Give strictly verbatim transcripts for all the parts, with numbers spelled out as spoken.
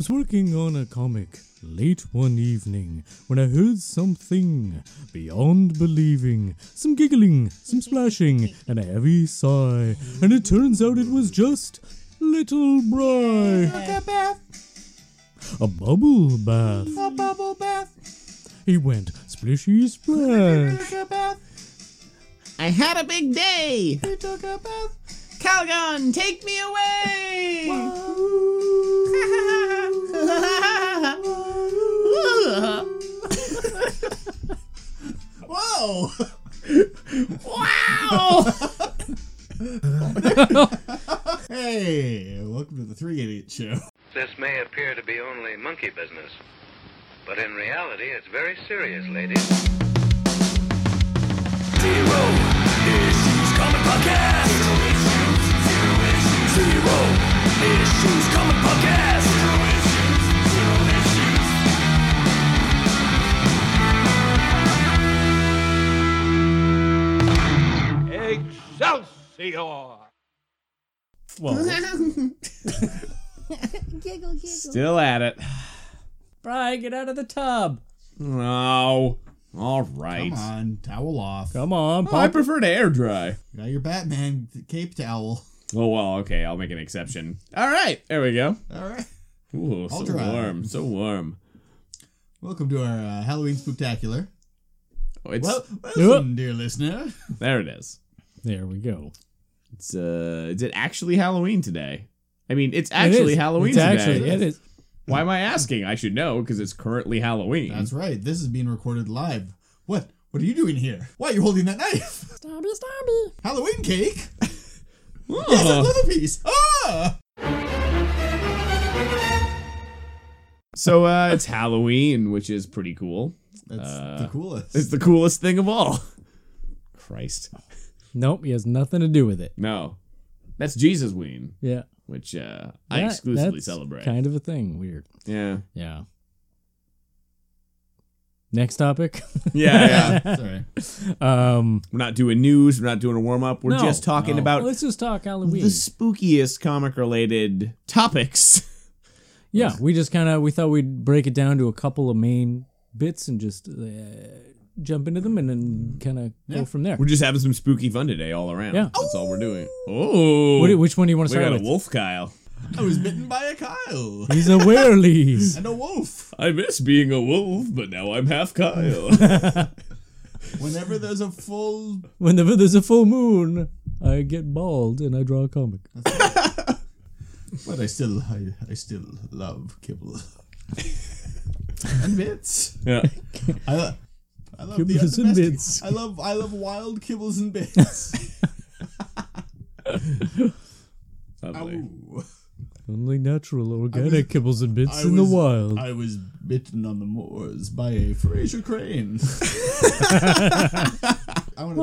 was working on a comic late one evening when I heard something beyond believing. Some giggling, some splashing, and a heavy sigh. And it turns out it was just Little Bry. A bath. A bubble bath. A bubble bath. He went splishy splash. Took a bath. I had a big day. He took a bath. Calgon, take me away. Whoa! Wow! Hey, welcome to the Three Idiot Show. This may appear to be only monkey business, but in reality, it's very serious, ladies. Zero Issues Comic Podcast. Zero issues, zero issues. Zero Issues Comic Podcast. Zero issues, zero issues. Excelsior! Well, Giggle, giggle. Still at it. Bry, get out of the tub. No. All right. Come on, towel off. Come on, Oh, I pop. prefer to air dry. You got your Batman cape towel. Oh, well, okay. I'll make an exception. All right. There we go. All right. Ooh, so I'll dry. warm. So warm. Welcome to our uh, Halloween Spooktacular. Oh, it's, Well, welcome, dear listener. there it is. There we go. It's, uh, is it actually Halloween today? I mean, it's actually It is. Halloween it's today. Actually, it is. Why am I asking? I should know, because it's currently Halloween. That's right. This is being recorded live. What? What are you doing here? Why are you holding that knife? Stabby, stabby. Halloween cake? Oh. Yes, I love a piece. Ah! So, uh, it's Halloween, which is pretty cool. That's Uh, the coolest. It's the coolest thing of all. Christ. Nope, he has nothing to do with it. No. That's Jesus Ween, Yeah. which uh, I That- exclusively that's celebrate. Kind of a thing. Weird. Yeah. Yeah. Next topic. Yeah, yeah. Sorry. um, We're not doing news. We're not doing a warm up. We're No, just talking no. about let's just talk Halloween. the spookiest comic related topics. Yeah, we just kind of we thought we'd break it down to a couple of main bits and just uh, jump into them and then kind of Yeah. go from there. We're just having some spooky fun today, all around. Yeah. That's all we're doing. Oh, What do- which one do you want to we start got a with? wolf, Kyle. I was bitten by a Kyle. He's a werelies. And a wolf. I miss being a wolf, but now I'm half Kyle. Whenever there's a full... Whenever there's a full moon, I get bald and I draw a comic. But I still, I, I still love kibble. And bits. yeah. I, lo- I love Kibbles the and undomestic- bits. I love, I love wild kibbles and bits. Lovely. Ow. Only natural, organic kibbles and bits I in the was- wild. I was bitten on the moors by a Fraser crane. I wanna,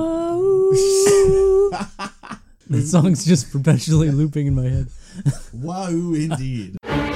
Wow. The song's just perpetually looping in my head. wow, indeed.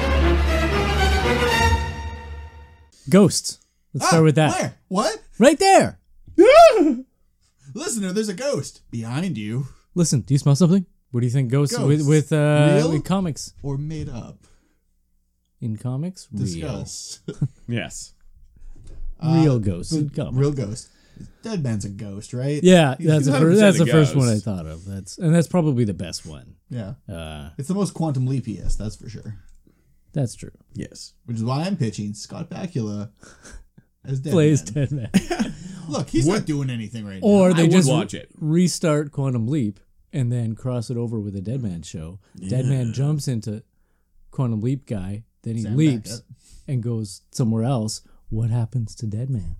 Ghosts. Let's start with that. Where? What? Right there. Listener, there's a ghost behind you. Listen, do you smell something? What do you think ghosts, with Ghosts. with uh Real? with comics? Or made up. In comics? Real. Discuss. Yes. Real ghosts The in comics. real ghost. Dead man's a ghost, right? Yeah, He's that's the one first, hundred percent that's a the first one I ghost. thought of. That's and that's probably the best one. Yeah. Uh, It's the most quantum leapiest, that's for sure. that's true. Yes. Which is why I'm pitching Scott Bakula as Dead Plays Man. Dead Man. Look, he's not doing anything right Or now. they I would just watch it. restart Quantum Leap and then cross it over with a Dead Man show. Dead Man jumps into Quantum Leap guy, then he Sam leaps Beckett. and goes somewhere else. What happens to Dead Man?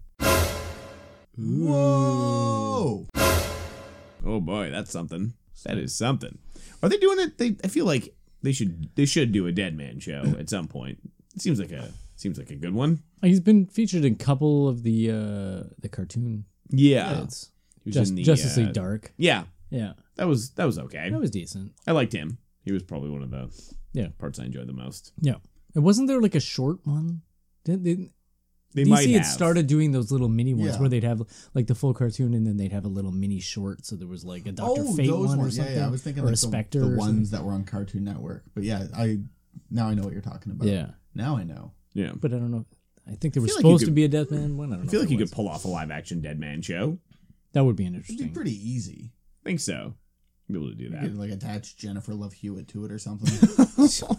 Whoa! Oh boy, that's something. That is something. Are they doing it? They. I feel like they should. They should do a Dead Man show at some point. It seems like a. Seems like a good one. He's been featured in a couple of the uh, the cartoon Yeah. bits. He was Just, in the, Justice uh, League Dark. Yeah. Yeah, That was that was okay. that was decent. I liked him. He was probably one of the Yeah. parts I enjoyed the most. Yeah. And wasn't there like a short one? Did they, They D C might had have started doing those little mini ones Yeah. where they'd have like the full cartoon and then they'd have a little mini short. So there was like a Doctor Oh, Fate those one or ones. Yeah, something. yeah. I was thinking or like a the, Spectre the or ones something. that were on Cartoon Network. But yeah, I now I know what you're talking about. Yeah. Now I know. Yeah. But I don't know. I think there was feel like you supposed could- to be a dead man one. I don't know. I feel if like you there could was. pull off a live action Dead Man show. That would be It'd be interesting. pretty easy. I think so. Be able to do You that. could like attach Jennifer Love Hewitt to it or something.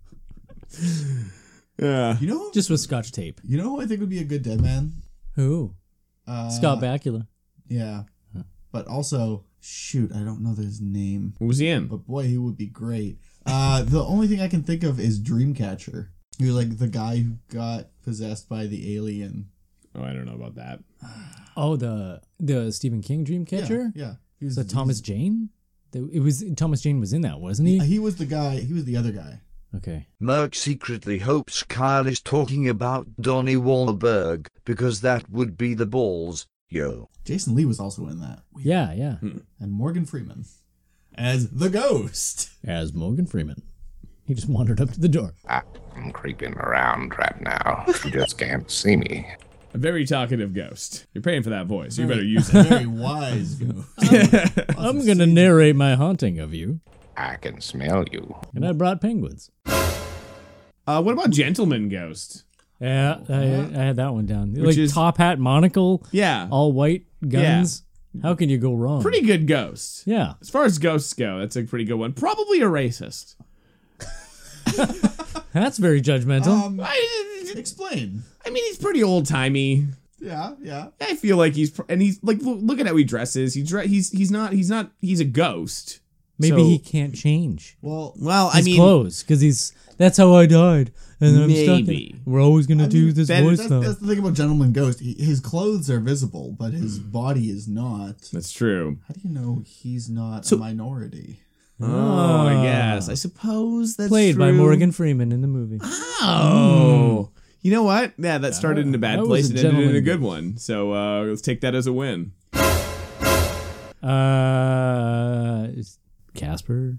Yeah. you know, Just with scotch tape. you know who I think would be a good dead man? Who? Uh, Scott Bakula. Yeah, but also shoot, I don't know his name, What was he in? but boy, he would be great. Uh, the only thing I can think of is Dreamcatcher. He was like the guy who got possessed by the alien. Oh, I don't know about that. Oh, the the Stephen King Dreamcatcher. Yeah, yeah. He was The Thomas Jane. The- It was Thomas Jane was in that, wasn't he? He was the guy. He was the other guy. Okay. Merck secretly hopes Kyle is talking about Donnie Wahlberg, because that would be the balls, yo. Jason Lee was also in that, Yeah, yeah. and Morgan Freeman as the ghost. As Morgan Freeman. He just wandered up to the door. I'm creeping around right now. You just can't see me. A very talkative ghost. You're paying for that voice. You better use it. Very wise ghost. I'm going to narrate my haunting of you. I can smell you. And I brought penguins. Uh, what about Gentleman Ghost? Yeah, I, I had that one down. Which like is- top hat, monocle, Yeah. all white guns. How can you go wrong? Pretty good ghost. Yeah. As far as ghosts go, that's a pretty good one. Probably a racist. That's very judgmental. Um, I, explain. I mean, he's pretty old timey. Yeah, yeah. I feel like he's, pr- and he's like, look, look at how he dresses. He dre- he's he's not he's not he's a ghost. Maybe So- he can't change Well, Well, I his mean, clothes because he's that's how I died, and I'm stuck. In, Maybe. we're always gonna I do mean, this that- voice that's, though. that's the thing about Gentleman Ghost. He, his clothes are visible, but his body is not. that's true. How do you know he's not So- a minority? Oh, I guess. I suppose that's Played by true. Morgan Freeman in the movie. Oh. You know what? Yeah, that started in a bad that was place a and ended in a gentleman good one. So uh, let's take that as a win. Uh, is Casper.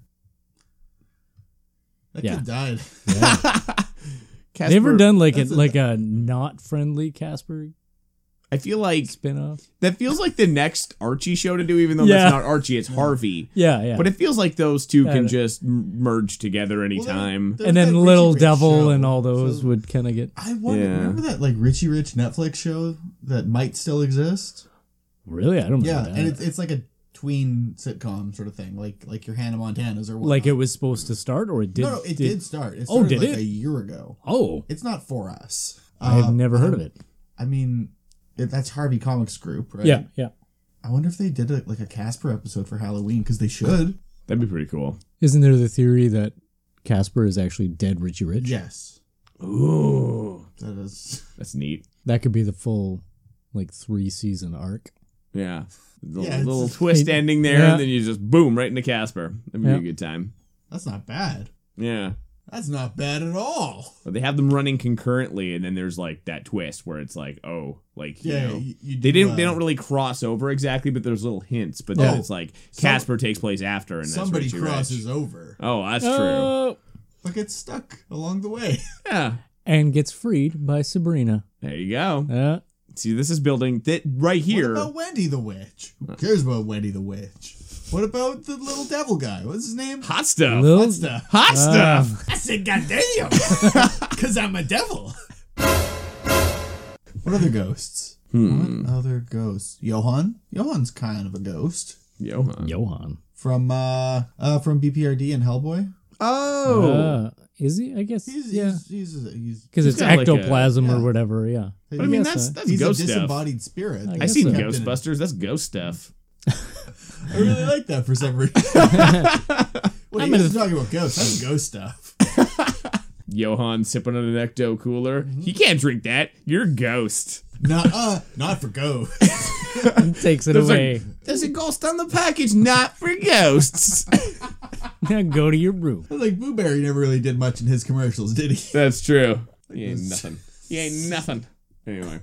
That Yeah. kid died. Casper, They ever done like a, that's a- like a not friendly Casper I feel like spinoff? that feels like the next Archie show to do, even though Yeah. that's not Archie, it's Harvey. Yeah, yeah. But it feels like those two can Yeah. just m- merge together anytime. There's and then that Little Richie Rich Devil show. and all those So- would kind of get I wonder, Yeah. remember that like Richie Rich Netflix show that might still exist? really. I don't know. Yeah, that. and it's it's like a tween sitcom sort of thing, like like your Hannah Montanas or what? like it was supposed to start, or it did. no, no, it did, start. It Oh, started did like it? a year ago. Oh, It's not for us. I have Uh, never heard I- of it. I mean, it, that's Harvey Comics Group, right? Yeah, yeah. I wonder if they did a, like a Casper episode for Halloween because they should. That'd be pretty cool. Isn't there the theory that Casper is actually dead Richie Rich? Yes, Ooh, that is. that's neat. That could be the full, like, three season arc. Yeah. The Yeah, it's- little twist ending there, Yeah. and then you just boom right into Casper. That'd be Yeah. a good time. That's not bad. Yeah. That's not bad at all. But they have them running concurrently, and then there's like that twist where it's like, oh, like you Yeah, know, you- you they do, didn't, they uh, don't really cross over exactly, but there's little hints. But then Oh, it's like some- Casper takes place after, and Somebody that's Richie crosses Rich. over, Oh, that's true. Oh, but gets stuck along the way. Yeah, and gets freed by Sabrina. there you go. Uh, See, this is building that right here. What about Wendy the Witch? Who cares about Wendy the Witch? What about the little devil guy? What's his name? Hot stuff. Lil- Hot stuff. Hot Ah. stuff. I said, God damn, because I'm a devil. What other ghosts? Hmm. What other ghosts? Johan? Johan's kind of a ghost Johan. Johan. from uh, uh from B P R D and Hellboy. Oh, Uh, is he? I guess. He's yeah. he's he's, he's, Because he's it's got like a- ectoplasm yeah. or whatever. Yeah. but I mean he's, that's so. that's he's a ghost stuff. disembodied spirit. I I guess seen so. Ghostbusters. That's ghost stuff. I really like that for some reason. What are I'm you guys gonna- talking about ghosts? That's ghost stuff. Johan sipping on an ecto cooler. Mm-hmm. You can't drink that. You're a ghost. Not uh, not for ghosts. Takes it There's away. a, there's a ghost on the package, not for ghosts. Now go to your room. Like Boo Berry never really did much in his commercials, did he? That's true. He ain't nothing. He ain't nothing. Anyway.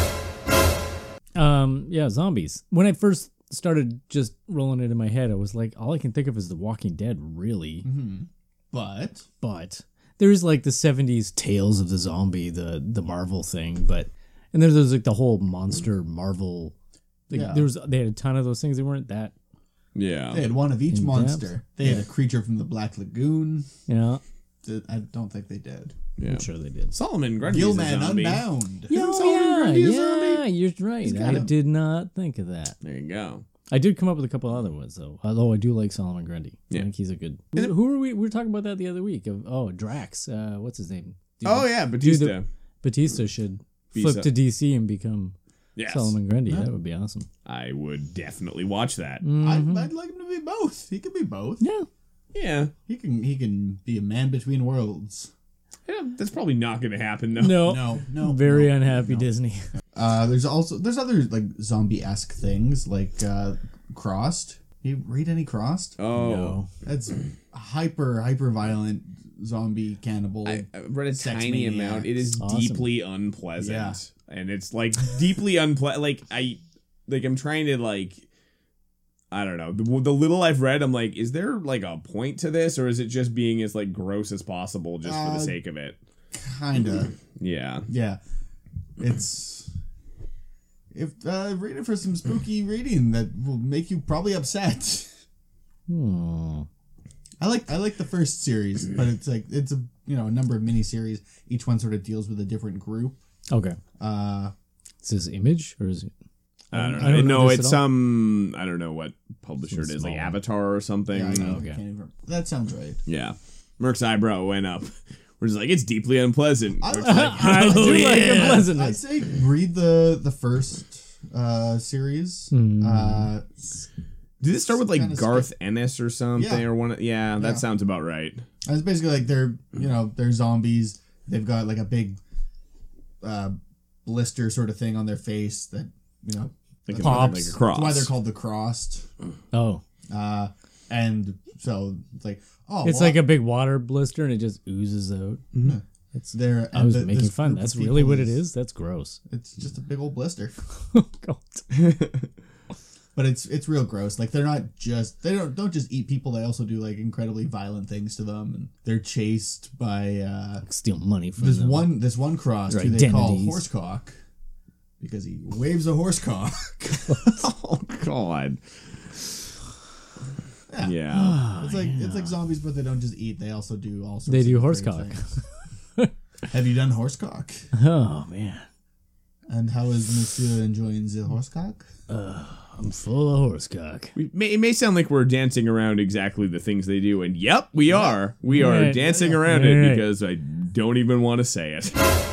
Um, yeah, zombies. When I first started just rolling it in my head, I was like, all I can think of is The Walking Dead, really. But But there's like the seventies Tales of the Zombie, the the Marvel thing, but and then there's like the whole monster Marvel. Like, Yeah. There was they had a ton of those things. They weren't that, Yeah. they had one of each In monster. depth. They had a creature from the Black Lagoon. you know. I don't think they did. Yeah. I'm sure they did. Solomon Grundy is a Gilman zombie. Unbound. Yeah, Solomon Grundy a yeah, zombie? you're right. got I him. did not think of that. There you go. I did come up with a couple other ones though. Although I do like Solomon Grundy. Yeah. I think he's a good. Who, who are we? We were talking about that the other week. Of oh Drax. Uh, what's his name? Dude, Oh yeah, Batista. Dude, the- Batista should Be flip so- to D C and become Yes. Solomon Grundy. That would be awesome. I would definitely watch that. Mm. I'd, I'd like him to be both. He can be both. Yeah. Yeah. He can he can be a man between worlds. Yeah, that's probably not going to happen though. No. No, no. Very no, unhappy no. Disney. Uh, there's also there's other like zombie esque things like uh, Crossed. You read any Crossed? Oh. No. That's hyper hyper violent zombie cannibal. I, I read a sex tiny maniacs. amount. It is Awesome. deeply unpleasant. Yeah. And it's like deeply unpleasant. Like I like I'm trying to like I don't know. The, the little I've read, I'm like, is there like a point to this, or is it just being as like gross as possible just for Uh, the sake of it? Kinda. Yeah. Yeah. It's if uh, read it for some spooky reading that will make you probably upset. Hmm. I like I like the first series, but it's like it's a you know a number of miniseries. Each one sort of deals with a different group. Okay. Uh, Is this Image or is it? I don't know. I don't know no, this it's at all. some I don't know what publisher it is, like small. Avatar or something. yeah, I know, okay. can't even, that sounds right. Yeah. Merc's eyebrow went up. We're just like, it's deeply unpleasant. I, Merc's like, I do like yeah. I'd unpleasantness. say read the the first uh, series. Hmm. Uh, Did it start with like Kinda Garth Ennis or something? Yeah. Or one? Yeah, that Yeah. sounds about right. it's basically like they're you know they're zombies. They've got like a big uh, blister sort of thing on their face that you know Like, that's a, why Pops. they're- like a cross. That's why they're called the Crossed. Oh, Uh, and so it's like oh, it's well, like a big water blister and it just oozes out. It's. they're I was and the- making this fun. group of That's really people what it is. That's gross. It's just a big old blister, God. but it's it's real gross. Like they're not just they don't don't just eat people. They also do like incredibly violent things to them, and they're chased by uh, Steal money from this them. one this one cross Their who they call identities. Horsecock because he waves a horsecock. Oh God. Yeah. Yeah. It's like it's like zombies, but they don't just eat. They also do all sorts. They do of great horsecock. things. Have you done horsecock? Oh man, And how is Monsieur enjoying the horsecock? I'm full of horsecock. We may, it may sound like we're dancing around exactly the things they do, and yep, we are. We are Right. dancing around Right. it because I don't even want to say it.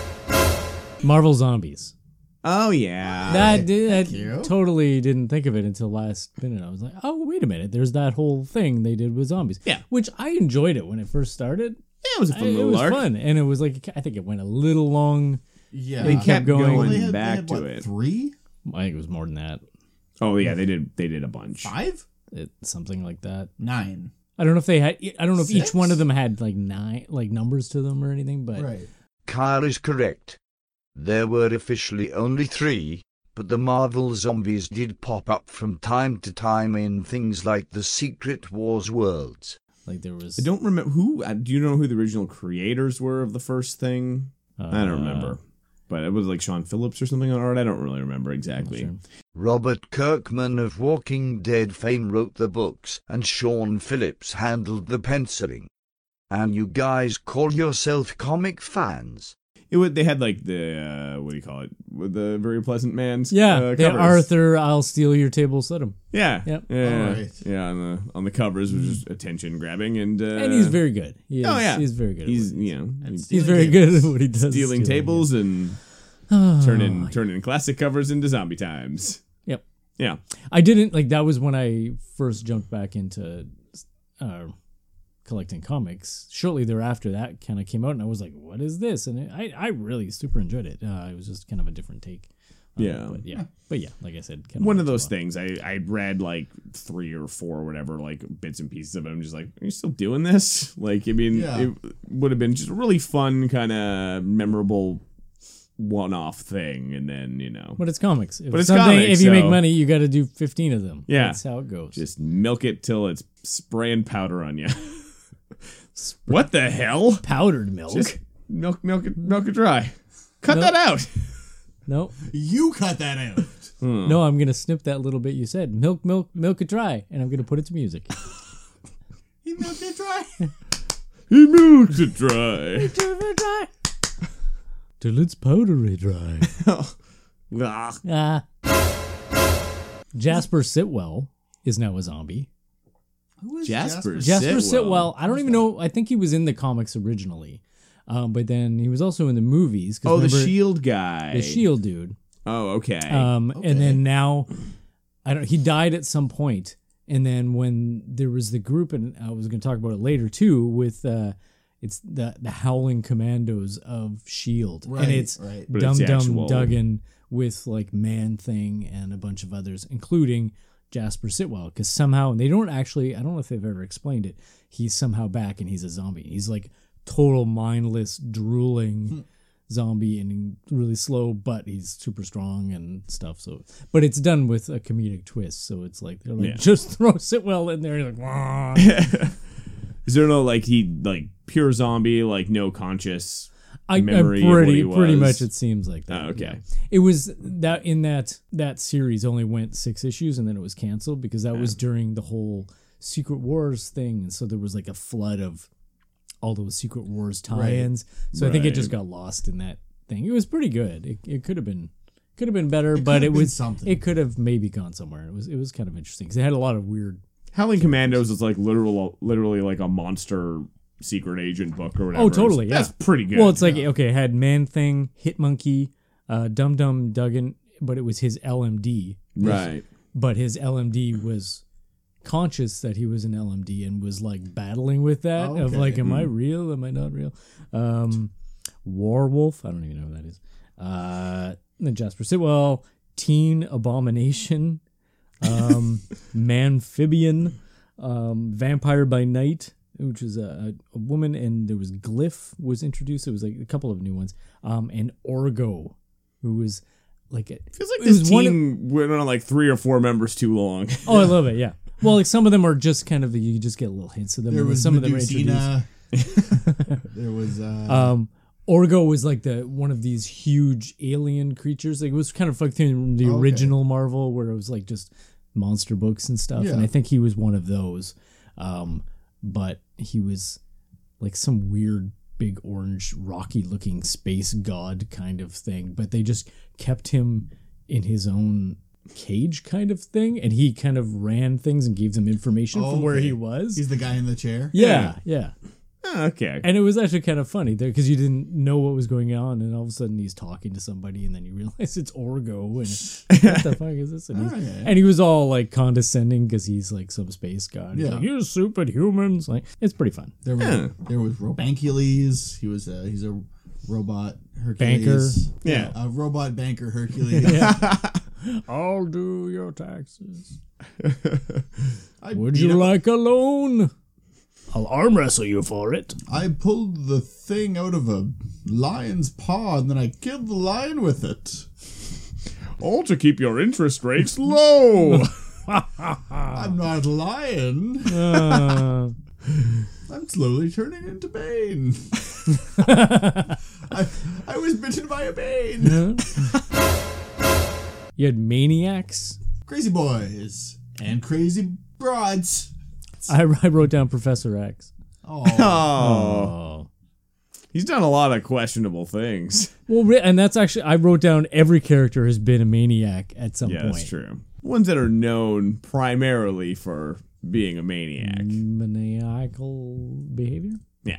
Marvel Zombies. Oh yeah. That did. you. I totally didn't think of it until last minute. I was like, oh wait a minute. There's that whole thing they did with zombies. Yeah. Which I enjoyed it when it first started. Yeah, it was a fun I- it little was arc. fun, and it was like I think it went a little long. Yeah, They kept going, Well, they had- they back had, to what, it. Three, I think it was more than that. Oh yeah, they did. They did a bunch. five, It, something like that. nine. I don't know if they had. I don't know if Six? each one of them had like nine, like numbers to them or anything. But Right. Kyle is correct. There were officially only three, but the Marvel zombies did pop up from time to time in things like the Secret Wars worlds. like there was. I don't remember who. uh, Do you know who the original creators were of the first thing? I don't Uh, remember, but it was like Sean Phillips or something on art. I don't really remember exactly. Sure. Robert Kirkman of Walking Dead fame wrote the books, and Sean Phillips handled the penciling. And you guys call yourself comic fans? It would. They had like the uh, what do you call it? With the Very Pleasant Man's. Yeah, uh, the covers. Arthur, I'll steal your table, set him. Yeah, Yep. yeah, Alright. yeah. On the on the covers was just attention grabbing, and uh, And he's very good. He is, oh yeah, he's very good. He's at what he you know And he's He's stealing very tables. good at what he does. stealing tables and Oh, turning turning classic covers into zombie times. Yep. Yeah. I didn't like that was when I first jumped back into uh, collecting comics. Shortly thereafter, that kind of came out, and I was like, "What is this?" And it, I, I really super enjoyed it. Uh, it was just kind of a different take. on it, Yeah. but yeah, but yeah, like I said, kind One of those things. I, I read like three or four or whatever, like bits and pieces of it. I'm just like, are you still doing this? Like, I mean, Yeah. it would have been just a really fun, kind of memorable one-off thing. And then, you know, But it's comics. If But it's something, comics, if you make so- money, you got to do fifteen of them. Yeah. That's how it goes. just milk it till it's spraying powder on you. What the hell? powdered milk. Just milk, milk it, milk it dry. Cut No. that out. no, You cut that out. no, I'm gonna snip that little bit you said. Milk, milk, milk it dry, and I'm gonna put it to music. He milked it dry. He milked it dry. Till it's powdery dry. Ugh. Ah. Jasper Sitwell is now a zombie. Who is Jasper Jasper Sitwell. Sitwell, I don't even know. I think he was in the comics originally. Um, but then he was also in the movies. 'cause Oh, the remember, Shield guy. The Shield dude. Oh, okay. Um, Okay. And then now, I don't. He died at some point, and then when there was the group, and I was going to talk about it later too, with uh, it's the the Howling Commandos of Shield, Right, and it's right. But Dum it's the Dum actual- Duggan with like Man Thing and a bunch of others, including Jasper Sitwell, because somehow and they don't actually. I don't know if they've ever explained it. He's somehow back, and he's a zombie. He's like total mindless, drooling. Zombie and really slow, but he's super strong and stuff. So, but it's done with a comedic twist. So it's like they're like Yeah. just throw Sitwell in there. And you're like, wah. Is there no like he like pure zombie, like no conscious I, I memory of what pretty he pretty was? much it seems like that. Oh, okay. yeah. It was that in that that series only went six issues and then it was canceled because that was during the whole Secret Wars thing, and so there was like a flood of all those Secret Wars tie-ins. So I think it Right. just got lost in that thing. It was pretty good. It, it could have been could have been better, It but could it have been was something. It could have maybe gone somewhere. It was it was kind of interesting because it had a lot of weird. Howling Commandos is like literal, literally like a monster secret agent book or whatever. Oh, totally. Yeah, That's pretty good. Well, it's like okay, it had Man Thing, Hit Monkey, uh, Dum Dum Duggan, but it was his L M D. right. But his L M D was conscious that he was an L M D and was like battling with that Oh, of okay. like, am I real? Am I not real? Um, Warwolf, I don't even know who that is. Uh, then Jasper Sitwell, Teen Abomination, um, Manphibian, um, Vampire by Night, which was a, a woman, and there was Glyph was introduced. It was like a couple of new ones, um, and Orgo, who was like a, Feels like it this was one of- team went on like three or four members too long. Oh, I love it. Yeah. Well, like some of them are just kind of the, you just get little hints of them. There and then was some of them are introduced. Medusina. There was uh, Um, Orgo was like the one of these huge alien creatures. Like it was kind of like the, the Okay. original Marvel, where it was like just monster books and stuff. And Yeah. I think he was one of those. Um, but he was like some weird, big orange, rocky-looking space god kind of thing. But they just kept him in his own cage kind of thing, and he kind of ran things and gave them information from where Okay. he was. he's the guy in the chair. yeah, yeah. Ah, okay. And it was actually kind of funny there because you didn't know what was going on, and all of a sudden he's talking to somebody, and then you realize it's Orgo, and what the fuck is this? And, he's- Oh, yeah. and he was all like condescending because he's like some space god. He's Yeah. like, you stupid humans! Like it's pretty fun. There was Yeah. there was Robancules. He was a he's a robot Hercules. Banker. Yeah. a robot banker Hercules. I'll do your taxes. I Would beat you him- like a loan? I'll arm wrestle you for it. I pulled the thing out of a lion's paw and then I killed the lion with it. All to keep your interest rates low. I'm not a lion. Uh, I'm slowly turning into Bane. I, I was bitten by a Bane. you had maniacs. Crazy boys and crazy broads. I, I wrote down Professor X. Oh, oh. Oh. He's done a lot of questionable things. Well, re- and that's actually I wrote down every character has been a maniac at some Yeah, point. that's true. Ones that are known primarily for being a maniac. Maniacal behavior. Yeah.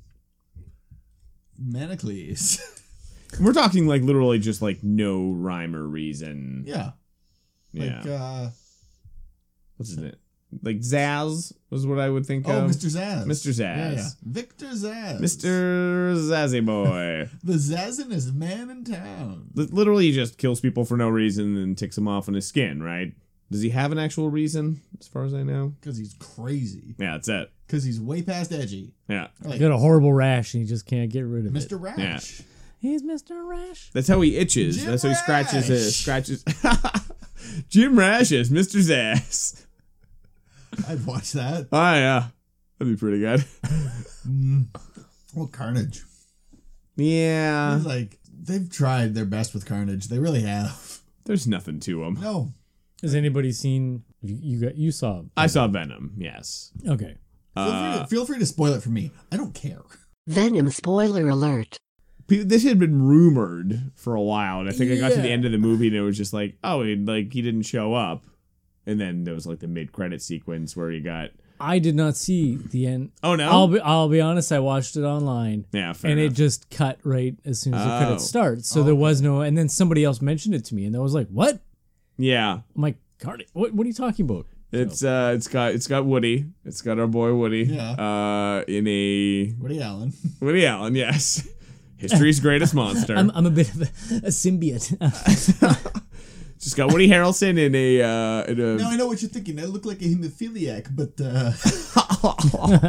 Manacles. We're talking like literally just like no rhyme or reason. Yeah. Yeah. Like, uh, What's his name? Like Zaz was what I would think oh, of. Mister Zaz. Mister Zaz. Yeah, yeah. Victor Zaz. Mister Zazzy Boy. The Zazzinest man in town. Li- Literally, he just kills people for no reason and ticks them off on his skin, right? Does he have an actual reason, as far as I know? Because he's crazy. Yeah, that's it. Because he's way past edgy. Yeah. Like, Got a horrible rash and he just can't get rid of Mister it. Rash. Yeah. He's Mister Rash. That's how he itches. Jim That's how he scratches his Rash. scratches. Jim Rashes, Mister Zaz. I'd watch that. Oh yeah, that'd be pretty good. Well, Carnage. Yeah, It's like, they've tried their best with Carnage. They really have. there's nothing to him. No. Has anybody seen? You, you got you saw? I saw Venom. Yes. Okay. Feel, free to, feel free to spoil it for me. I don't care. Venom spoiler alert. Pe- This had been rumored for a while, and I think I got to the Yeah. end of the movie, and it was just like, oh, he, like he didn't show up, and then there was like the mid-credit sequence where he got. I did not see the end. Oh no! I'll be I'll be honest. I watched it online. Yeah, fair and enough. it just cut right as soon as the Oh. credits start. So there was no. And then somebody else mentioned it to me, and I was like, "What?" Yeah, I'm like, "Cardi, what? What are you talking about?" it's uh, it's got it's got Woody. It's got our boy Woody. Yeah. Uh, in a Woody Allen. Woody Allen. Yes. History's greatest monster. I'm I'm a bit of a, a symbiote. Just got Woody Harrelson in a uh, in a. Now I know what you're thinking. I look like a hemophiliac, but uh,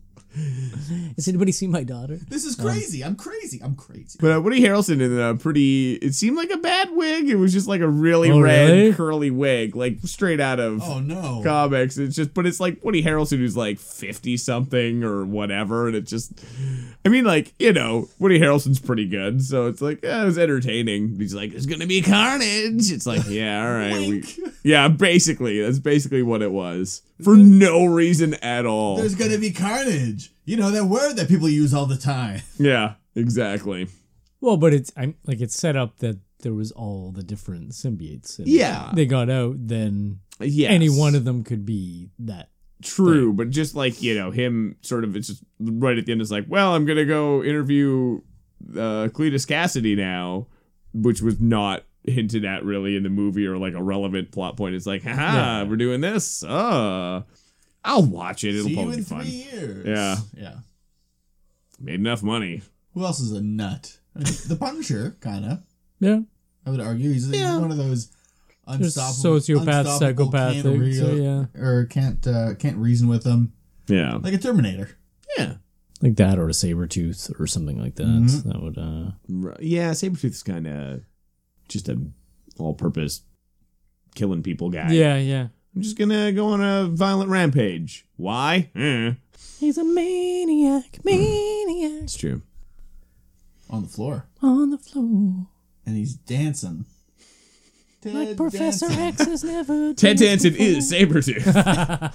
Has anybody seen my daughter? this is crazy. I'm crazy. I'm crazy. But uh, Woody Harrelson in a pretty. It seemed like a bad wig. It was just like a really Oh, red really? curly wig, like straight out of Oh no. comics. It's just, but it's like Woody Harrelson who's like fifty something or whatever, and it just. I mean, like you know, Woody Harrelson's pretty good, so it's like yeah, it was entertaining. He's like, "There's gonna be carnage." It's like, yeah, all right, we, Wink. yeah, basically, that's basically what it was for no reason at all. There's gonna be carnage. You know that word that people use all the time. Yeah, exactly. Well, but it's I'm like it's set up that there was all the different symbiotes. And Yeah. they got out. Then Yes. any one of them could be that. True, but just like, you know, him sort of, it's just right at the end, it's like, well, I'm going to go interview uh, Cletus Cassidy now, which was not hinted at really in the movie or like a relevant plot point. It's like, haha, Yeah. we're doing this. Uh, I'll watch it. It'll See you probably in be fun. three years. Yeah. Yeah. Made enough money. Who else is a nut? The Punisher, kind of. Yeah. I would argue he's, he's one of those There's unstoppable, sociopath, unstoppable, psychopathic, can't rea- so yeah. or can't uh, can't reason with them, Yeah. like a Terminator. Yeah. Like that or a Sabretooth or something like that. Mhm. That would uh R- Yeah, Sabretooth is kind of just a all-purpose killing people guy. Yeah, yeah. I'm just gonna go on a violent rampage. Why? Eh. He's a maniac, maniac It's true. On the floor, on the floor. and he's dancing. Ted Like Professor Danson. X has never Ted danced Danson before. is Sabretooth.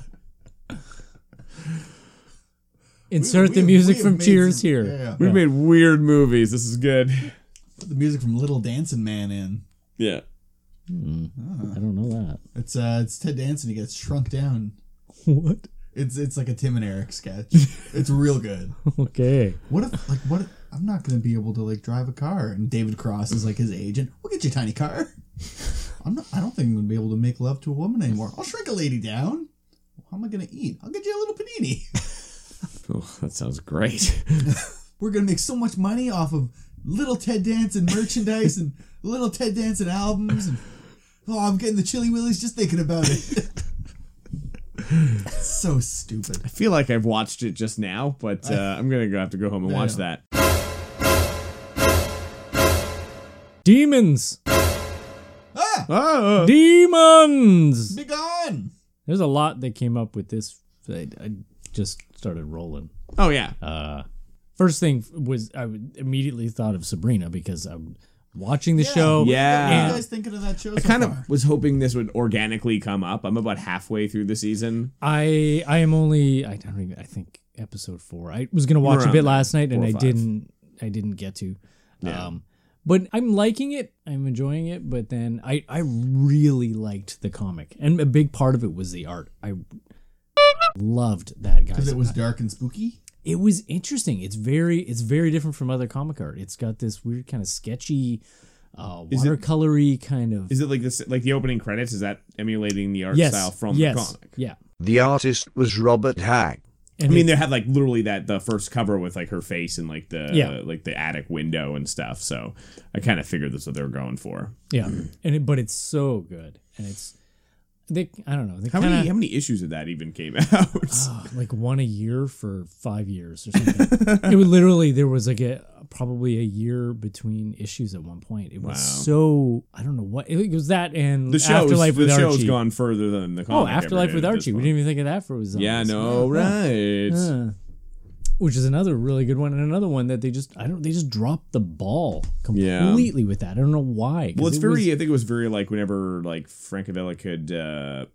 Insert We- the we- music we have from made Cheers some- here. yeah, yeah. We've made weird movies. This is good. Put the music from Little Dancing Man in. Yeah. I don't know that. It's uh, it's Ted Danson. He gets shrunk down. What? It's it's like a Tim and Eric sketch. It's real good. Okay. What if like what? If, I'm not gonna be able to like drive a car, and David Cross is like his agent. We'll get you a tiny car. I'm not. I don't think I'm gonna be able to make love to a woman anymore. I'll shrink a lady down. How am I gonna eat? I'll get you a little panini. Oh, that sounds great. We're gonna make so much money off of Little Ted Danson merchandise and Little Ted Danson albums. And oh, I'm getting the chili willies just thinking about it. So stupid. I feel like I've watched it just now, but uh, I'm gonna go have to go home and No, watch no. that. Demons. Ah, Oh, Demons. be gone. There's a lot that came up with this. I, I just started rolling. oh yeah. Uh, first thing was I would- immediately thought of Sabrina because I'm watching the Yeah. show. Yeah. What are and you guys thinking of that show? I kind of was hoping this would organically come up. I'm about halfway through the season. I I am only I don't even I think episode four. I was gonna watch a Around bit there. last night and Four or I five. didn't I didn't get to. Yeah. Um, but I'm liking it. I'm enjoying it. But then I I really liked the comic, and a big part of it was the art. I loved that guy. because it was dark and spooky. It was interesting. It's very it's very different from other comic art. It's got this weird kind of sketchy, uh, Is it- watercolory kind of. Is it like this? Like the opening credits? Is that emulating the art yes, style from yes, the comic? Yeah. The artist was Robert Hack. And I mean, it- they had like literally that the first cover with like her face and like the Yeah. like the attic window and stuff. So I kind of figured that's what they were going for. yeah, and it, but it's so good, and it's they. I don't know. They How kinda, many how many issues of that even came out? like one a year for five years or something. It was literally there was like a probably a year between issues at one point. It was Wow. so I don't know what it was that and the show Afterlife the with show's Archie. gone further than the Oh, comic. ever Afterlife did with at this Archie. We point. didn't even think of that for zombies. Yeah, no, right. Yeah. Which is another really good one, and another one that they just I don't they just dropped the ball completely with that. I don't know why. 'cause Well, it's it very. was- I think it was very like whenever like Francavilla could uh,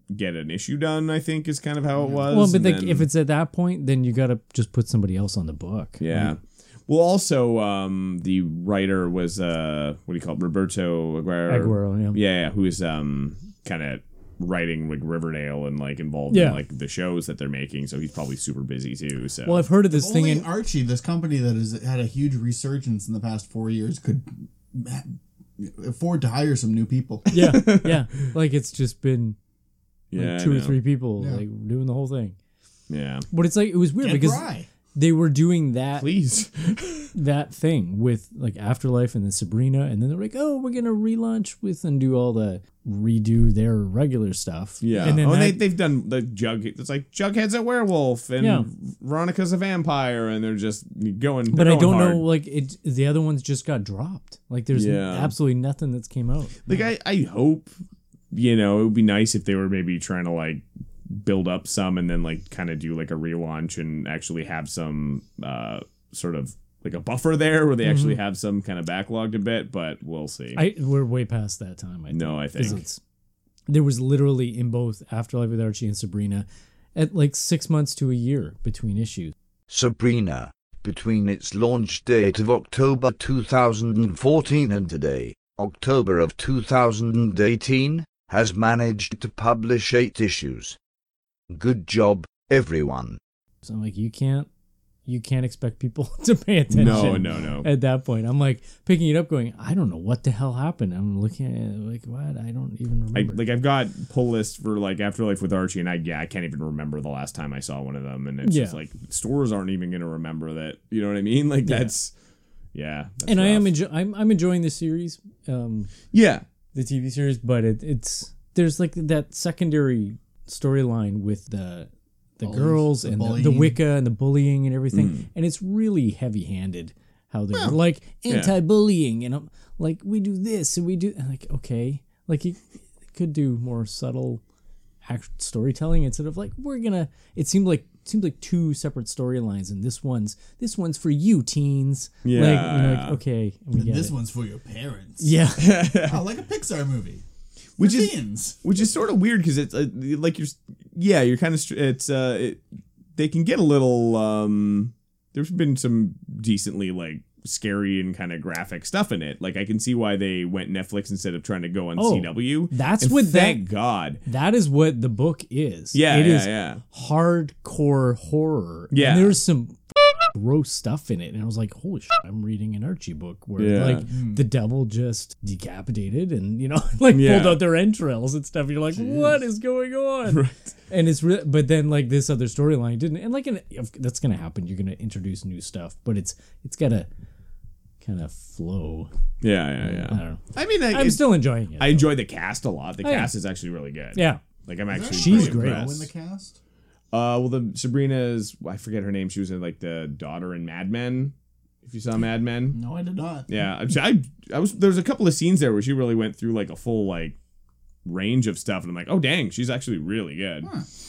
get an issue done, I think is kind of how it was. Well, but and like, then- if it's at that point, then you got to just put somebody else on the book. yeah. Well, also, um, the writer was, uh, what do you call it? Roberto Aguirre. Aguero, yeah. Yeah, yeah, who is um, kind of writing like Riverdale and like involved Yeah. in like the shows that they're making. So he's probably super busy too. So Well, I've heard of this thing Only in Archie, this company that has had a huge resurgence in the past four years, could ma- afford to hire some new people. yeah, yeah. Like it's just been like yeah, I two or know. three people Yeah. like doing the whole thing. Yeah. But it's like it was weird Get because Bry. they were doing that Please. that thing with like Afterlife and then Sabrina, and then they're like, oh, we're gonna relaunch with and do all the redo their regular stuff. Yeah. and then oh, and they, that- they've done the Jug. It's like Jughead's a werewolf and Yeah. Veronica's a vampire, and they're just going. but they're I don't going hard. know, like it. The other ones just got dropped. Like there's Yeah. absolutely nothing that's came out. Like I, I hope, you know, it would be nice if they were maybe trying to like build up some and then like kind of do like a relaunch and actually have some uh sort of like a buffer there where they actually have some kind of backlogged a bit, but we'll see. I we're way past that time. I think. no, I 'Cause think. it's there was literally in both Afterlife with Archie and Sabrina at like six months to a year between issues. Sabrina, between its launch date of October two thousand fourteen and today, October of two thousand eighteen, has managed to publish eight issues. Good job, everyone. So I'm like, you can't, you can't expect people to pay attention. No, no, no. At that point, I'm like picking it up, going, I don't know what the hell happened. I'm looking at it like, what? I don't even I, remember. like I've got pull lists for like Afterlife with Archie, and I yeah I can't even remember the last time I saw one of them, and it's just Yeah. like stores aren't even going to remember that. You know what I mean? Like Yeah. that's yeah. That's and I am, rough. enjo- I'm, I'm enjoying the series, um, yeah. the T V series, but it, it's there's like that secondary storyline with the the Bullies, girls the and the, the bullying. Wicca and the bullying and everything, Mm. and it's really heavy-handed how they're like anti-bullying, and I'm like, we do this and we do and like okay, like you could do more subtle act storytelling instead of like we're gonna. It seemed like it seemed like two separate storylines, and this one's this one's for you teens. Yeah, like, you're like yeah. okay, we And get this it. one's for your parents. Yeah. Oh, like a Pixar movie. Which For is- teens. Which is sort of weird because it's uh, like you're, yeah, you're kind of, str- it's, uh, it, they can get a little, um, there's been some decently like scary and kind of graphic stuff in it. Like I can see why they went Netflix instead of trying to go on Oh, C W. that's And what thank that- God. That is what the book is. Yeah, it yeah, is yeah. hardcore horror. Yeah. And there's some gross stuff in it. And I was like, holy shit, I'm reading an Archie book where Yeah. like the devil just decapitated and, you know, like Yeah. pulled out their entrails and stuff. You're like, what is going on? Right. And it's real, but then like this other storyline didn't, and like an, if that's gonna happen. You're gonna introduce new stuff, but it's it's gotta kind of flow. Yeah, yeah, yeah. I don't know. I mean, I, I'm it- still enjoying it. I enjoy the cast a lot. The Oh, yeah. cast is actually really good. yeah. Like I'm actually She's pretty great. Girl in impressed. the cast. Uh, well, the Sabrina's, I forget her name. She was in like the daughter in Mad Men. If you saw Mad Men, No, I did not. yeah, I, I, I was. There's a couple of scenes there where she really went through like a full like range of stuff, and I'm like, oh dang, she's actually really good.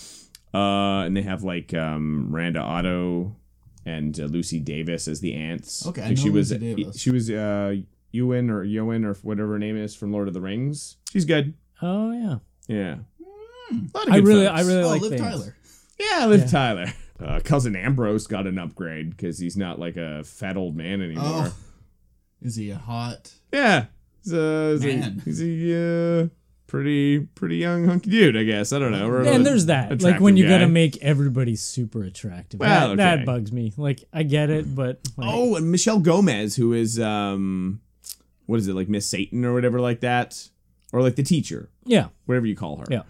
Uh, and they have like um, Miranda Otto and uh, Lucy Davis as the aunts. Okay, I like know she was, Lucy Davis. she was uh, Ewan or Yoan or whatever her name is from Lord of the Rings. She's good. Oh yeah. Yeah, Hmm. a lot of I good really, folks. I really Oh, like Liv things. Tyler. Yeah, Liv Yeah. Tyler. Uh, Cousin Ambrose got an upgrade because he's not like a fat old man anymore. Oh. Is he a hot? Yeah, he's a, he's a, Man. he's a uh, pretty pretty young hunky dude, I guess. I don't know. Or And a there's that, like attractive when you guy. gotta make everybody super attractive. Well, that, that okay. bugs me. Like I get it, but like, Oh, and Michelle Gomez, who is um, what is it like Miss Satan or whatever like that, or like the teacher, yeah, whatever you call her. yeah.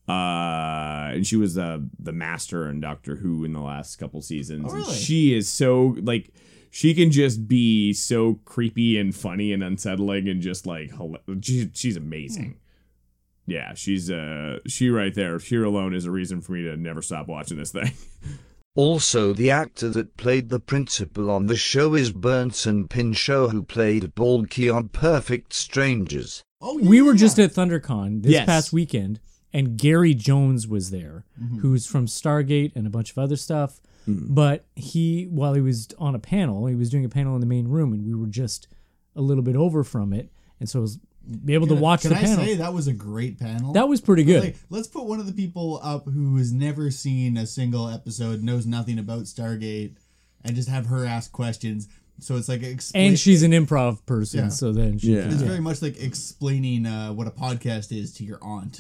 Uh, and she was uh, the master in Doctor Who in the last couple seasons. Oh, And really? she is so like she can just be so creepy and funny and unsettling and just like hila- she, she's amazing. Yeah, she's uh she right there. She alone is a reason for me to never stop watching this thing. Also, the actor that played the principal on the show is Bernson Pinchot, who played Balky on Perfect Strangers. Oh, We were yeah. just at ThunderCon this Yes. past weekend, and Gary Jones was there, who's from Stargate and a bunch of other stuff. But he, while he was on a panel, he was doing a panel in the main room, and we were just a little bit over from it. And so I was be able to watch Can the I panel. say that was a great panel? That was pretty good. Like, let's put one of the people up who has never seen a single episode, knows nothing about Stargate, and just have her ask questions. So it's like explain- and she's an improv person, Yeah. so then she Yeah. can- It's very much like explaining uh, what a podcast is to your aunt.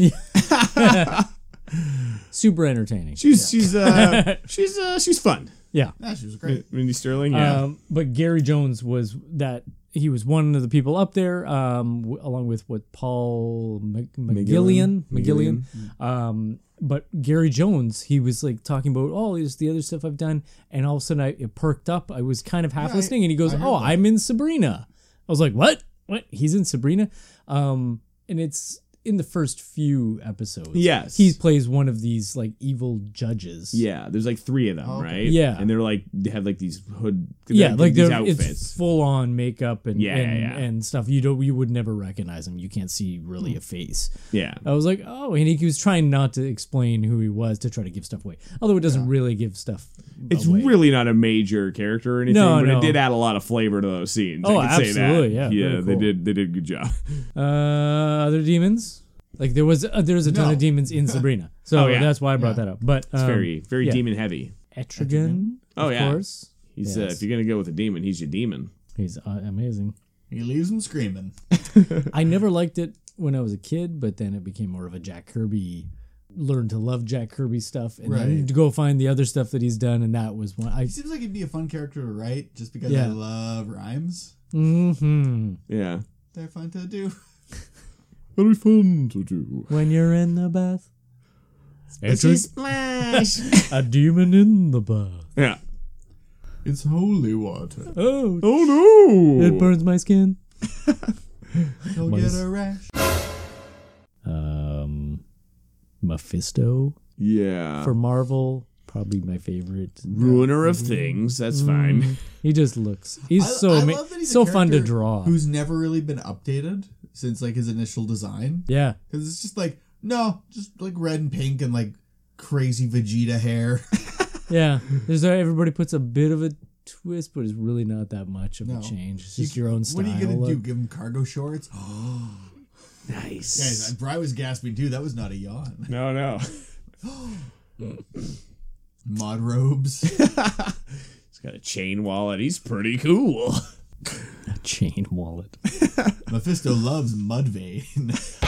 super entertaining. She's she's uh she's uh she's fun. Yeah. Yeah, she was great. Mindy Sterling. Yeah. Um, but Gary Jones was that he was one of the people up there, um, w- along with what Paul Mc- McGillian, McGillian. Um, but Gary Jones, he was like talking about, oh, here's the other stuff I've done, and all of a sudden I it perked up. I was kind of half Yeah, I- listening, and he goes, I heard "Oh, that. I'm in Sabrina." I was like, "What? What? He's in Sabrina?" Um, and it's in the first few episodes. Yes. he plays one of these like evil judges. Yeah, there's like three of them, Oh, okay. right? Yeah. and they're like they have like these hood. Yeah, like, like these they're- outfits. it's full on makeup and Yeah, and, yeah, yeah. and stuff. You don't you would never recognize him. You can't see really a face. Yeah, I was like, oh, and he, he was trying not to explain who he was to try to give stuff away. Although it doesn't really give stuff. it's away. really not a major character or anything, No, but no. it did add a lot of flavor to those scenes. Oh, I can absolutely, say yeah, that. Yeah, very they cool. did. They did a good job. Uh, other demons. Like there was uh, there was a ton No. of demons in Sabrina, so Oh, yeah. that's why I brought Yeah. that up. But It's um, very very yeah. demon heavy. Etrigan. Oh, of yeah. course. He's uh, Yes. if you're gonna go with a demon, he's your demon. He's uh, amazing. He leaves him screaming. I never liked it when I was a kid, but then it became more of a Jack Kirby. Learned to love Jack Kirby stuff, and then Right. to go find the other stuff that he's done, and that was one. I He seems like he'd be a fun character to write just because Yeah. I love rhymes. mm-hmm. Yeah, They're fun to do. very fun to do. When you're in the bath, it's a, Splash! a demon in the bath. Yeah. It's holy water. Oh, Oh no! it burns my skin. You'll My get s- a rash. Um, Mephisto Yeah. for Marvel, probably my favorite. Ruiner of things. That's fine. He just looks. He's I- so I ama- love that he's a so fun to character draw. Who's never really been updated since like his initial design. Yeah, Because it's just like, no, just like red and pink and like crazy Vegeta hair. yeah. There's a, everybody puts a bit of a twist, but it's really not that much of No. a change. It's just your own style. What are you going to do? look. Give him cargo shorts? Nice. Guys, Bri was gasping too. That was not a yawn. No, no. Mod robes. He's got a chain wallet. He's pretty cool. A chain wallet. Mephisto loves Mudvayne.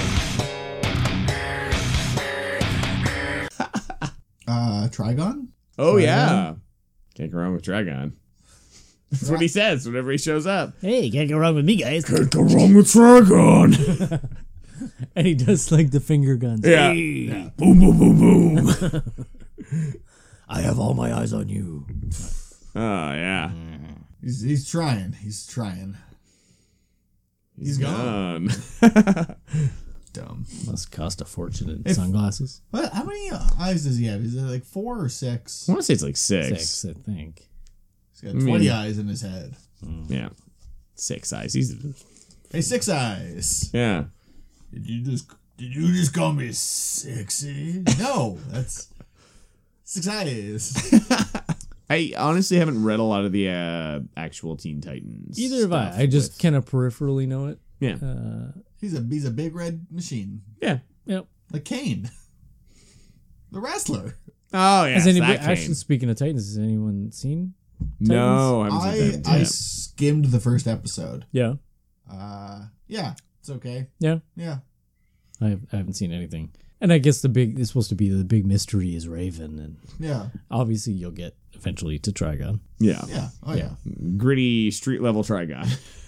uh, Trigon? Oh yeah. Can't go wrong with Dragon. That's what he says whenever he shows up. Hey, can't go wrong with me, guys. Can't go wrong with Dragon. And he does like the finger guns. Yeah. Hey, Boom, boom, boom, boom. I have all my eyes on you. Oh yeah. He's, he's trying. He's trying. He's gone. gone. Dumb. Must cost a fortune in If- sunglasses. What? How many eyes does he have? Is it like four or six? I want to say it's like six. Six, I think. He's got I mean- twenty eyes in his head. Yeah. Six eyes. He's Hey, six eyes. yeah. Did you just did you just call me sexy? No, that's six eyes. I honestly haven't read a lot of the uh, actual Teen Titans. Either have I. stuff I just with- kind of peripherally know it. yeah. Uh, He's a he's a big red machine, yeah. yep. like Kane, the wrestler. Oh yeah. Has it's anybody that actually Kane. speaking of Titans? Has anyone seen? No, I haven't I seen that I yet. skimmed the first episode. Yeah, Uh, yeah, it's okay. yeah. Yeah, I, have, I haven't seen anything. And I guess the big it's supposed to be the big mystery is Raven, and yeah, obviously you'll get eventually to Trigon. Yeah. yeah. Oh yeah. Gritty street level Trigon.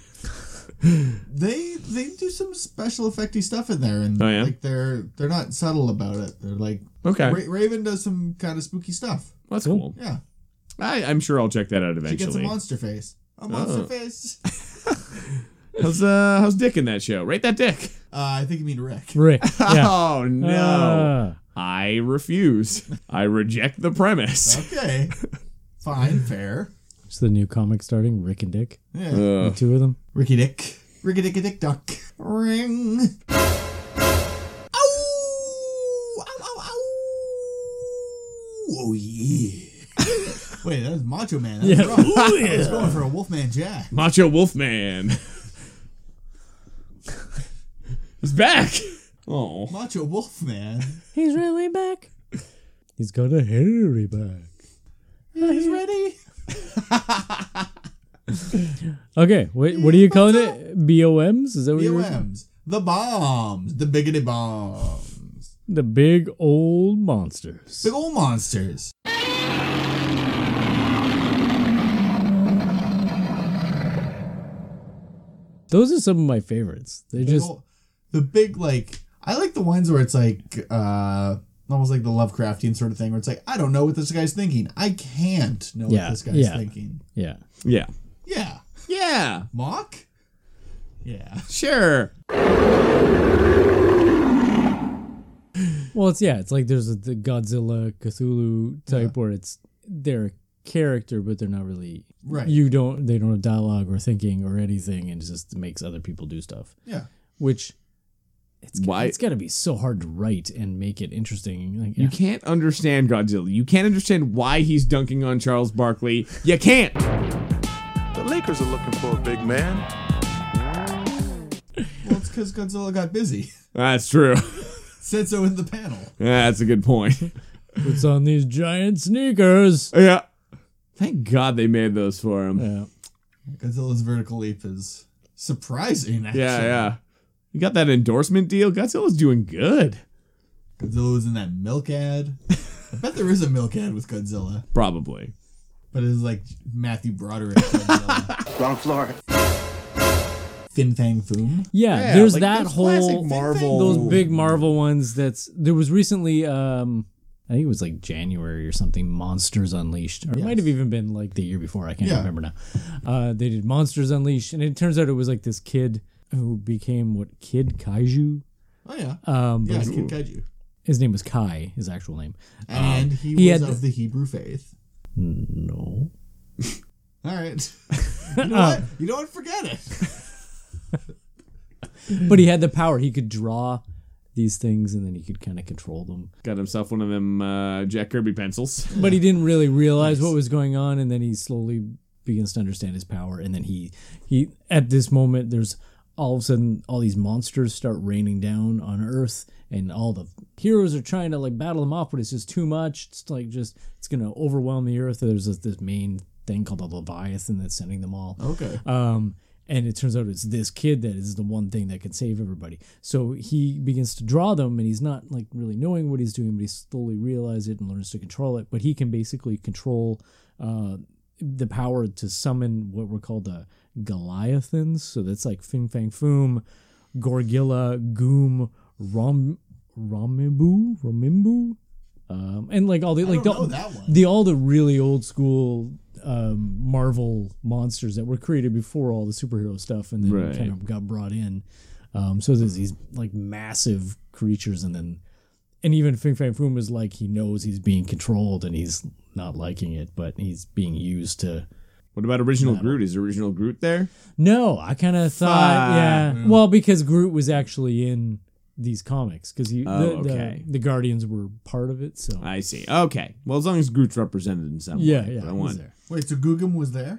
They they do some special effecty stuff in there, and Oh, yeah? like they're they're not subtle about it. They're like Okay. Ra- Raven does some kind of spooky stuff. That's Cool. cool. Yeah, I, I'm sure I'll check that out she gets a eventually. monster face. A monster Oh. face. How's uh how's Dick in that show? Rate that Dick. Uh, I think you mean Rick. Rick. Yeah. Oh no. Ah. I refuse. I reject the premise. Okay, fine, fair. It's the new comic starting, Rick and Dick. Yeah, Uh, The two of them. Ricky Dick, Ricky Dicky Dick Duck. Ring. Ow! Ow! Ow! Ow! Oh yeah. Wait, that was Macho Man. That was Yeah. wrong. Ooh, I was yeah. going for a Wolfman Jack. Macho Wolfman. He's back. Oh, Macho Wolf Man. He's really back. He's got a hairy back. He's ready. Okay, what, what are you calling it? B O Ms? Is that what B you O were Ms. The bombs. The biggity bombs. The big old monsters. Big old monsters. Those are some of my favorites. They Big just old- the big, like, I like the ones where it's like, uh, almost like the Lovecraftian sort of thing where it's like, I don't know what this guy's thinking. I can't know Yeah, what this guy's yeah. thinking. yeah. yeah, Yeah. yeah, Mock? Yeah. sure. Well, it's yeah, it's like there's a, the Godzilla Cthulhu type where it's they're a character, but they're not really Right. You don't they don't have dialogue or thinking or anything, and it just makes other people do stuff. Yeah. Which it's Why- it's got to be so hard to write and make it interesting. Like, You yeah. can't understand Godzilla. You can't understand why he's dunking on Charles Barkley. You can't. The Lakers are looking for a big man. Well, it's because Godzilla got busy. That's true. Said so in the panel. That's a good point. Puts on these giant sneakers. Yeah. Thank God they made those for him. Yeah. Godzilla's vertical leap is surprising, actually. Yeah, yeah. You got that endorsement deal? Godzilla's doing good. Godzilla was in that milk ad. I bet there is a milk ad with Godzilla. Probably. But it's like Matthew Broderick Godzilla. Wrong floor. Fin Fang Foom. Yeah, Yeah, there's like that those classic whole Marvel- those big Marvel ones. That's there was recently. Um, I think it was like January or something. Monsters Unleashed, or it Yes. might have even been like the year before. I can't Yeah. remember now. Uh, they did Monsters Unleashed, and it turns out it was like this kid who became what Kid Kaiju. Oh, yeah. Um, but Yeah, his, Kid Kaiju. his name was Kai, his actual name. And Um, he, he was had- of the Hebrew faith. No, All right. You know what? You know what? Forget it. but he had the power. He could draw these things, and then he could kind of control them. Got himself one of them uh, Jack Kirby pencils. But he didn't really realize what was going on, and then he slowly begins to understand his power. And then he, he at this moment, there's all of a sudden all these monsters start raining down on Earth, and all the heroes are trying to like battle them off, but it's just too much. It's like just it's gonna overwhelm the Earth. There's this, this main thing called the Leviathan that's sending them all. Okay. Um, and it turns out it's this kid that is the one thing that can save everybody. So he begins to draw them, and he's not like really knowing what he's doing, but he slowly realizes it and learns to control it. But he can basically control uh, the power to summon what were called the Goliathans. So that's like Fin Fang Foom, Gorgilla, Goom, Rom, Romimbu, Romimbu, um, and like all the like don't the, know that one. the all the really old school um, Marvel monsters that were created before all the superhero stuff, and then Right. kind of got brought in. Um, so there's these like massive creatures, and then and even Fin Fang Foom is like he knows he's being controlled and he's not liking it, but he's being used to. What about original Groot? Is original Groot there? No, I kind of thought, Fuck. yeah. Well, because Groot was actually in these comics because he Oh, the, okay. the the Guardians were part of it. So I see. Okay. Well, as long as Groot's represented in some yeah, way. yeah, but I he was want- there. Wait, so Googum was there?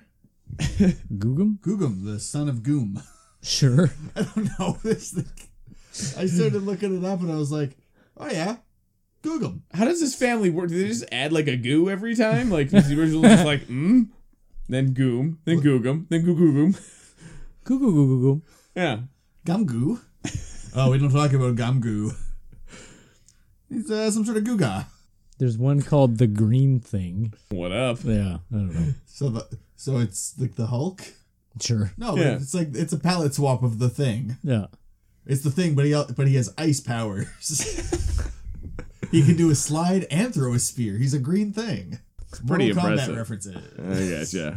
Googum? Googum, the son of Goom. Sure. I don't know. This thing. I started looking it up and I was like, oh yeah, Googum. How does this family work? Do they just add like a goo every time? Like was the original just like mm, then goom, then googum, then goo goo goom. Goo goo goo goo goo. Yeah. Gumgoo? Oh, we don't talk about Gumgoo. He's uh, some sort of Googa. There's one called the Green Thing. What up? Yeah, I don't know. So the so it's like the Hulk? Sure. No, Yeah. but it's like it's a palette swap of the Thing. Yeah. It's the Thing, but he but he has ice powers. He can do a slide and throw a spear. He's a green thing. pretty Mortal impressive. Kombat references. I guess, yeah.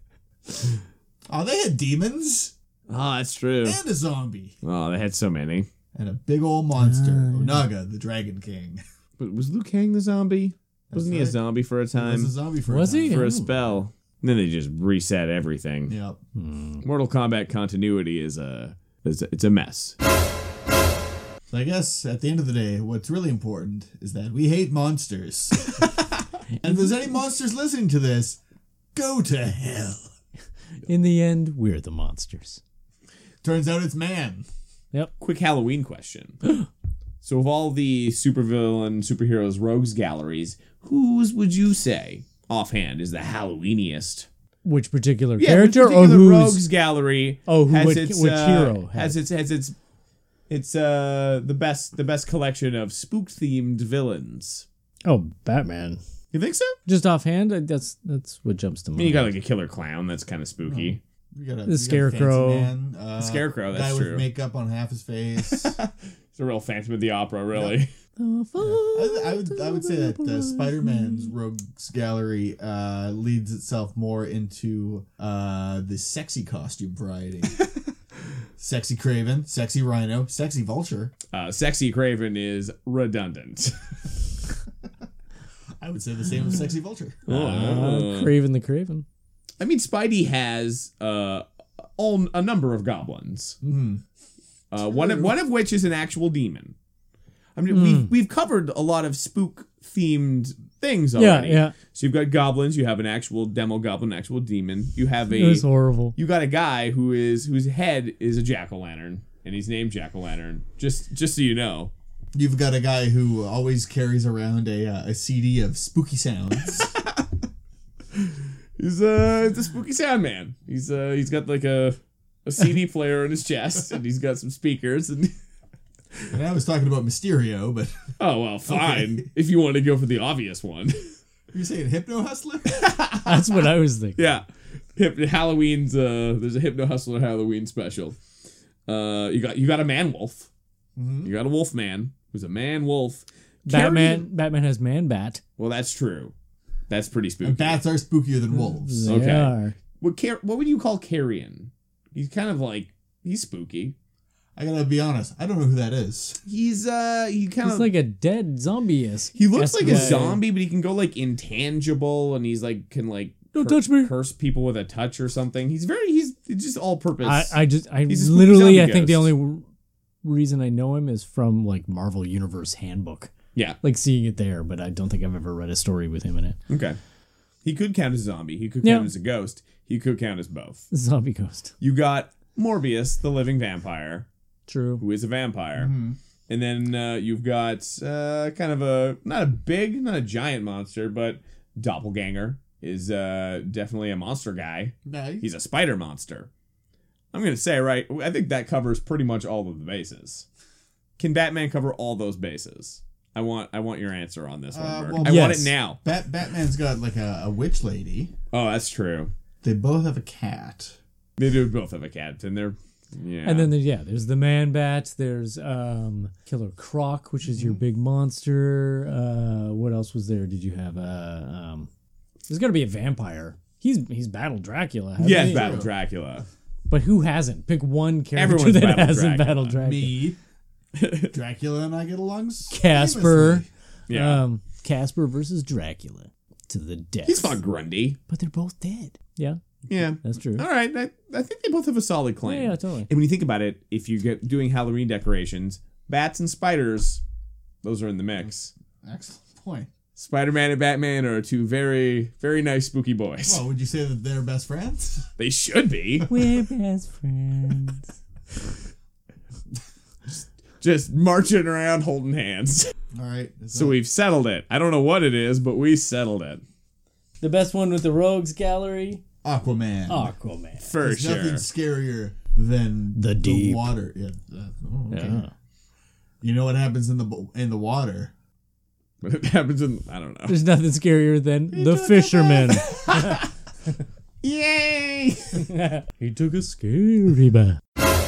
Oh, they had demons Oh, that's true. and a zombie Oh, they had so many. and a big old monster, Onaga, the Dragon King. But was Liu Kang the zombie? Wasn't he a right. zombie for a He time? was a zombie for Was a he? time. For Ooh. a spell. And then they just reset everything. Yep. Mortal Kombat continuity is a, is a it's a mess. So I guess at the end of the day, what's really important is that we hate monsters. And if there's any monsters listening to this, go to hell. In the end, we're the monsters. Turns out it's man. Yep. Quick Halloween question. So of all the supervillain, superheroes, rogues galleries, whose would you say, offhand, is the Halloweeniest? Which particular Yeah, character which or particular who's rogues gallery? Oh, who has would- its, which uh, hero has its has its it's uh the best the best collection of spook themed villains. Oh, Batman. You think so? Just offhand, I- that's that's what jumps to I mind. mean, you got like a killer clown that's kind of spooky. You got a, The you got a Scarecrow. fancy man, uh, Scarecrow, that's guy true. with makeup on half his face. It's a real Phantom of the Opera, really. I, I would I would say that uh, Spider-Man's Rogues Gallery uh, leads itself more into uh, the sexy costume variety. Sexy Craven, sexy Rhino, sexy Vulture. Uh, Sexy Craven is redundant. I would say the same as sexy Vulture. Uh, Craven the Craven. I mean, Spidey has uh, all, a number of goblins. Mm. Uh, one of one of which is an actual demon. I mean, we've we've covered a lot of spook themed things Yeah, already. yeah. So you've got goblins. You have an actual demo goblin, an actual demon. You have a. It was horrible. You got a guy who is whose head is a jack o' lantern, and he's named Jack o' Lantern. Just just so you know. You've got a guy who always carries around a uh, a C D of spooky sounds. He's uh the spooky sound man. He's uh he's got like a a C D player on his chest, and he's got some speakers and. And I was talking about Mysterio, but Oh well, fine. Okay. If you want to go for the obvious one. You're saying Hypno Hustler? That's what I was thinking. Yeah, Hip, Halloween's uh, there's a Hypno Hustler Halloween special. Uh, you got you got a man wolf. Mm-hmm. You got a wolf man who's a man wolf. Batman. Carrion- Batman has Man Bat. Well, that's true. That's pretty spooky. And bats are spookier than wolves. They Okay. are. What car- What would you call Carrion? He's kind of like he's spooky. I gotta be honest, I don't know who that is. He's uh he kind He's of like a dead zombie-esque. he looks like a guy. zombie, but he can go like intangible, and he's like can like Don't touch me. curse people with a touch or something. He's very he's just all purpose. I, I just, I He's a spooky literally, zombie I think the ghost. only w- reason I know him is from like Marvel Universe Handbook, yeah. like seeing it there. But I don't think I've ever read a story with him in it. Okay. He could count as a zombie. He could Yeah. count as a ghost. He could count as both. Zombie Ghost. You got Morbius, the living vampire, True. who is a vampire. Mm-hmm. And then uh, you've got uh, kind of a, not a big, not a giant monster, but Doppelganger is uh, definitely a monster guy. Nice. He's a spider monster. I'm going to say, right, I think that covers pretty much all of the bases. Can Batman cover all those bases? I want I want your answer on this one, Uh, Burke. well, I want it yes. now. Bat- Batman's got like a, a witch lady. Oh, that's true. They both have a cat. They do both have a cat, and they're yeah. And then there, yeah, there's the Man Bat. There's um, Killer Croc, which is your big monster. Uh, what else was there? Did you have a? Um, there's got to be a vampire. He's he's battled Dracula. hasn't yes, he? Battle Dracula. But who hasn't? Pick one character Everyone's that battled hasn't Dracula. battled Dracula. Me, Dracula, and I get along. Casper. famously. Yeah, Um, Casper versus Dracula to the death. he's fought Grundy. but they're both dead. Yeah, Yeah, that's true. all right. I, I think they both have a solid claim. Yeah, yeah, totally. And when you think about it, if you get doing Halloween decorations, bats and spiders, those are in the mix. Excellent point. Spider-Man and Batman are two very, very nice spooky boys. Well, would you say that they're best friends? They should be. We're best friends. Just marching around holding hands. All right. So we've settled it. I don't know what it is, but we settled it. The best one with the Rogues Gallery, Aquaman. Aquaman. For There's sure. nothing scarier than The deep. water. Yeah. uh, oh, okay. Yeah. You know what happens in the bo- in the water? But it happens in, I don't know. There's nothing scarier than the fisherman. Yay! He took a scary bath.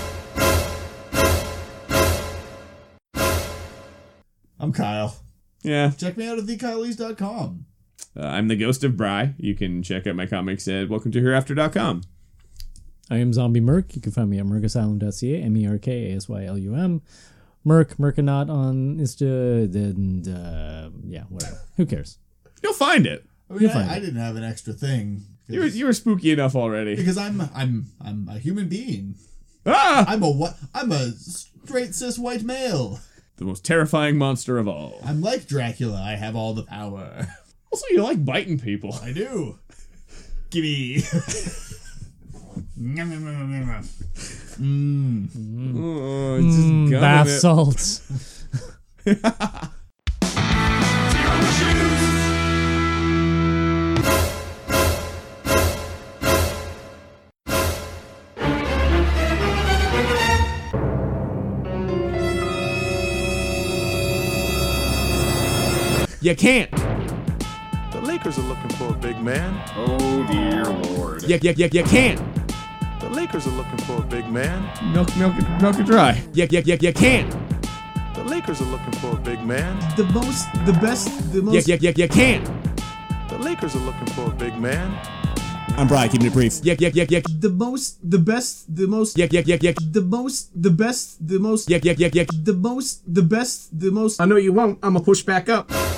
I'm Kyle. Yeah. Check me out at the kyle lees dot com. Uh, I'm the Ghost of Bry. You can check out my comics at welcome to hereafter dot com. I am Zombie Merc. You can find me at merc asylum dot c a, M E R K A S Y L U M. Merc, Mercanaut on Insta, and uh, yeah, whatever. Who cares? You'll find it. I mean, You'll find I, I it. didn't have an extra thing. You were, you were spooky enough already. Because I'm I'm I'm a human being. Ah! I'm a what? I'm a straight cis white male. The most terrifying monster of all. I'm like Dracula. I have all the power. Also, you like biting people. I do. Gimme. Mmm. Oh, it's just Mm, gumming bath it. salts. You can't. The Lakers are looking for a big man. Oh dear lord. You, you, you, you can't. The Lakers are looking for a big man. Milk, milk, it, milk it dry. You, you, you, you can't. The Lakers are looking for a big man. The most, the best, the You, most. you, you, you can't. The Lakers are looking for a big man. I'm Brian, keeping it brief. You, you, you, you, The most, the best, the most. you, you, you, you, The most, the best, the most. you, you, you, you. The most, the best, the most. I know you won't. I'm gonna push back up.